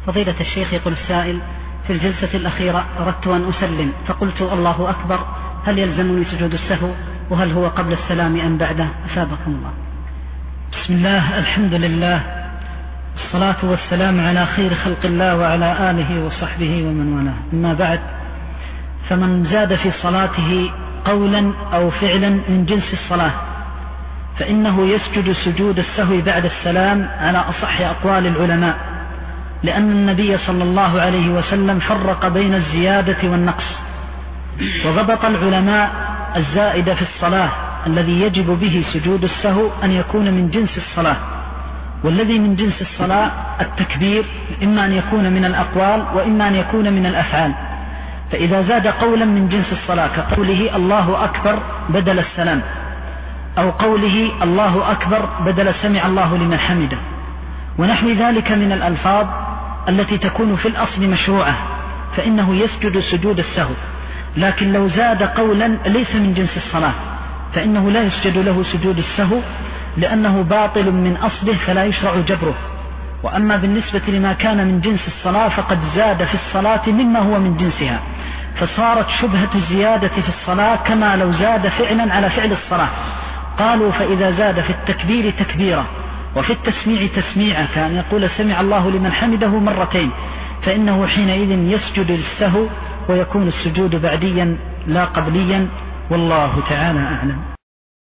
فضيلة الشيخ، يقول السائل: في الجلسة الأخيرة أردت أن أسلم فقلت الله أكبر، هل يلزمني سجود السهو؟ وهل هو قبل السلام أم بعده؟ أثابكم الله. بسم الله، الحمد لله، الصلاة والسلام على خير خلق الله وعلى آله وصحبه ومن والاه. أما بعد، فمن زاد في صلاته قولا أو فعلا من جنس الصلاة فإنه يسجد سجود السهو بعد السلام على أصح أقوال العلماء، لأن النبي صلى الله عليه وسلم فرق بين الزيادة والنقص، وضبط العلماء الزائد في الصلاة الذي يجب به سجود السهو أن يكون من جنس الصلاة، والذي من جنس الصلاة التكبير إما أن يكون من الأقوال وإما أن يكون من الأفعال. فإذا زاد قولا من جنس الصلاة كقوله الله أكبر بدل السلام، أو قوله الله أكبر بدل سمع الله لمن حمده، ونحو ذلك من الألفاظ التي تكون في الأصل مشروعة، فإنه يسجد سجود السهو. لكن لو زاد قولا ليس من جنس الصلاة فإنه لا يسجد له سجود السهو، لأنه باطل من أصله فلا يشرع جبره. وأما بالنسبة لما كان من جنس الصلاة فقد زاد في الصلاة مما هو من جنسها، فصارت شبهة الزيادة في الصلاة كما لو زاد فعلا على فعل الصلاة. قالوا: فإذا زاد في التكبير تكبيرة وفي التسميع تسميعة، كان يقول سمع الله لمن حمده مرتين، فإنه حينئذ يسجد للسهو ويكون السجود بعديا لا قبليا، والله تعالى أعلم.